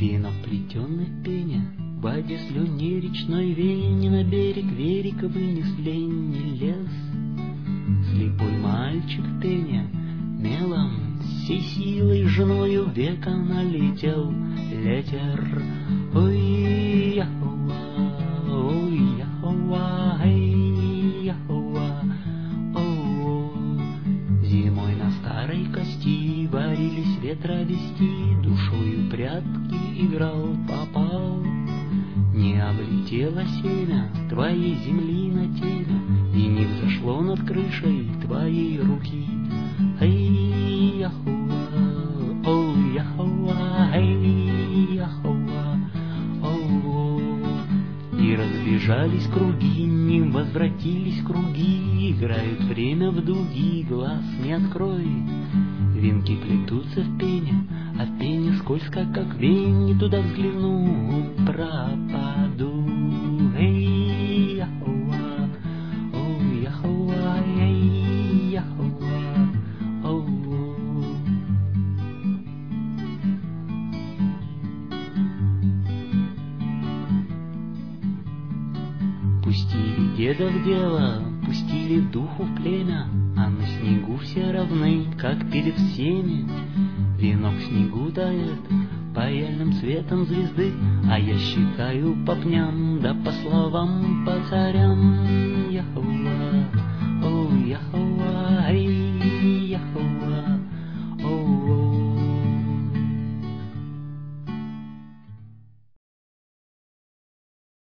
Венок плетенный в пене, в воде слюне речной вене, на берег верика вынес ленни лес. Слепой мальчик в пене, мелом, всей силой женою века налетел ветер. Ой, яхуа, ой, яхуа, эй, яхуа, о. Зимой на старой кости варились ветровести, душою прятки играл, попал. Не облетело семя твоей земли на темя, и не взошло над крышей твоей руки. Эй, яхуа, о, яхуа, эй, яхуа, о. И разбежались круги, не возвратились круги, играют время в дуги, глаз не открой. Венки плетутся в пене, а в пене скользко, как вень, не туда взгляну, пропаду. Эй, яхуа, о, яхуа, эй, яхуа, о. Пустили деда в дело, пустили духу в племя, а на снегу все равны, как перед всеми. Венок в снегу тает паяльным светом звезды, а я считаю по пням, да по словам